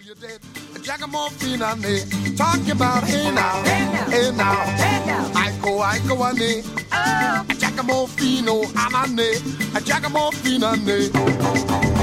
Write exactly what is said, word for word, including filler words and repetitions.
you did. Jack of morphine on me. Talking about hey now, hey now, hey now. I go, I go on me. Oh, Jack of morphine, oh, I'm on me. Jack of morphine on me.